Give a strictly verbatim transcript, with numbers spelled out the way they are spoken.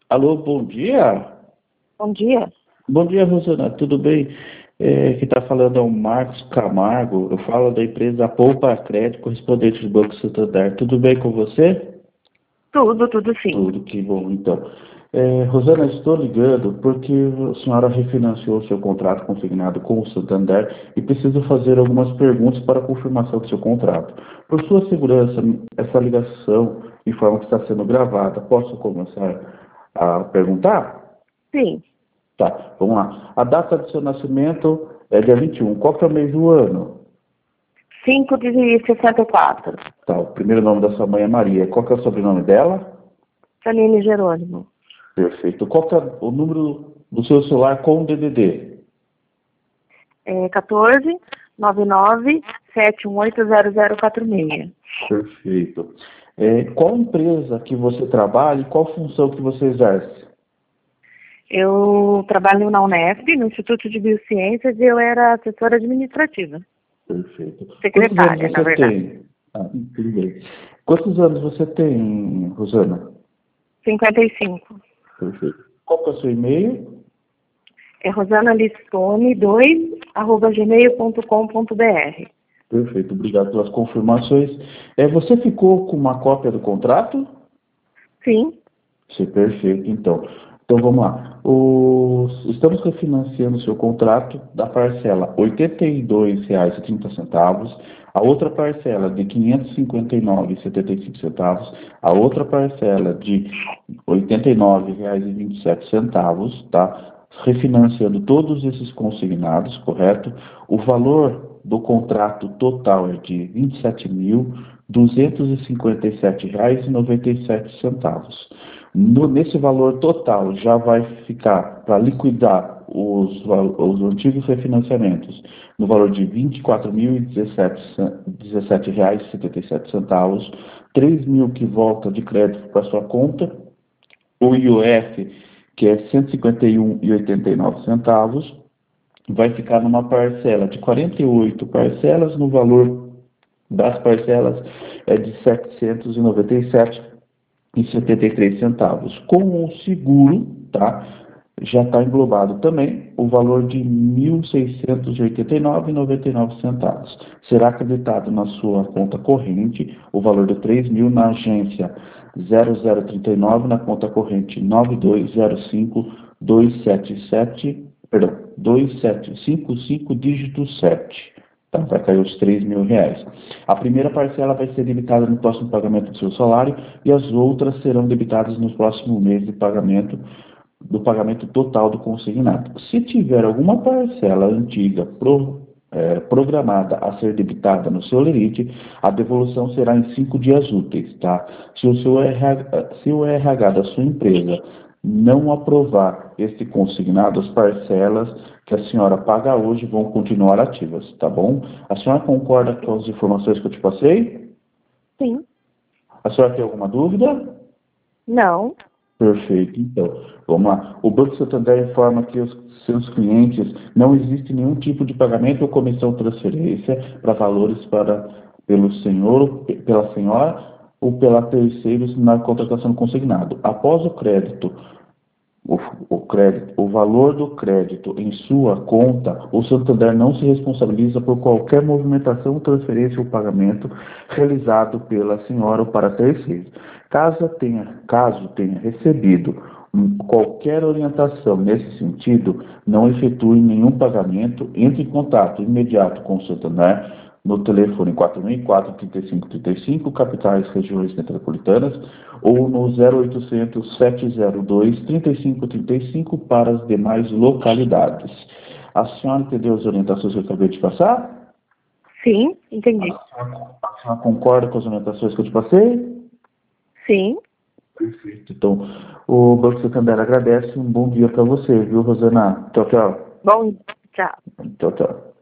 Alô, bom dia. Bom dia. Bom dia, Rosana, tudo bem? É, quem está falando é o Marcos Camargo. Eu falo da empresa Poupa Crédito, correspondente do Banco Santander. Tudo bem com você? Tudo, tudo sim. Tudo, que bom, então. É, Rosana, estou ligando porque a senhora refinanciou o seu contrato consignado com o Santander e preciso fazer algumas perguntas para a confirmação do seu contrato. Por sua segurança, essa ligação informa que está sendo gravada. Posso começar a perguntar? Sim. Tá, vamos lá. A data do seu nascimento é dia vinte e um. Qual que é o mês do ano? cinco de sessenta e quatro. Tá, o primeiro nome da sua mãe é Maria. Qual que é o sobrenome dela? Janine Jerônimo. Perfeito. Qual que é o número do seu celular com o D D D? É quatorze, noventa e nove, sete um oito, zero zero quatro seis. Perfeito. É, qual empresa que você trabalha e qual função que você exerce? Eu trabalho na Unesp, no Instituto de Biociências, e eu era assessora administrativa. Perfeito. Quantos anos Secretária, na você verdade. tem? Ah, tudo bem. Quantos anos você tem, Rosana? cinquenta e cinco. Perfeito. Qual que é o seu e-mail? É rosana listone dois, arroba gmail ponto com ponto br. Perfeito, obrigado pelas confirmações. É, você ficou com uma cópia do contrato? Sim. Sim, perfeito, então. Então vamos lá. O- Estamos refinanciando o seu contrato da parcela R$ oitenta e dois reais e trinta centavos, a outra parcela de quinhentos e cinquenta e nove reais e setenta e cinco centavos, a outra parcela de R$ oitenta e nove reais e vinte e sete centavos, tá? Refinanciando todos esses consignados, correto? O valor do contrato total é de vinte e sete mil duzentos e cinquenta e sete reais e noventa e sete centavos. No, nesse valor total já vai ficar para liquidar os, os antigos refinanciamentos no valor de vinte e quatro mil e dezessete reais e setenta e sete centavos, três mil que volta de crédito para sua conta, o I O F, que é cento e cinquenta e um reais e oitenta e nove centavos, vai ficar numa parcela de quarenta e oito parcelas, no valor das parcelas é de setecentos e noventa e sete reais e setenta e três centavos. Com o seguro, tá? Já está englobado também o valor de mil seiscentos e oitenta e nove reais e noventa e nove centavos. Será acreditado na sua conta corrente o valor de três mil na agência zero zero trinta e nove, na conta corrente nove dois zero cinco dois sete sete, perdão, dois sete cinco cinco dígito sete. Tá? Vai cair os três mil reais. A primeira parcela vai ser debitada no próximo pagamento do seu salário e as outras serão debitadas no próximo mês de pagamento, do pagamento total do consignado. Se tiver alguma parcela antiga pro, é, programada a ser debitada no seu lerite, a devolução será em cinco dias úteis. Tá? Se o seu R H, se o R H da sua empresa não aprovar este consignado, as parcelas que a senhora paga hoje vão continuar ativas, tá bom? A senhora concorda com as informações que eu te passei? Sim. A senhora tem alguma dúvida? Não. Perfeito, então, vamos lá. O Banco Santander informa que os seus clientes não existe nenhum tipo de pagamento ou comissão de transferência para valores para pelo senhor, pela senhora ou pela terceiros na contratação consignado. Após o crédito O, o, crédito, o valor do crédito em sua conta, o Santander não se responsabiliza por qualquer movimentação, transferência ou pagamento realizado pela senhora ou para terceiros. Caso tenha, caso tenha recebido um, qualquer orientação nesse sentido, não efetue nenhum pagamento, entre em contato imediato com o Santander no telefone quatro mil e quatro, trinta e cinco trinta e cinco, capitais, regiões metropolitanas, ou no zero oitocentos, sete zero dois, trinta e cinco trinta e cinco para as demais localidades. A senhora entendeu as orientações que eu acabei de passar? Sim, A entendi. senhora, a senhora concorda com as orientações que eu te passei? Sim. Perfeito. Então, o Banco Santander agradece. Um bom dia para você, viu, Rosana? Tchau, tchau. Bom, tchau. Tchau, tchau.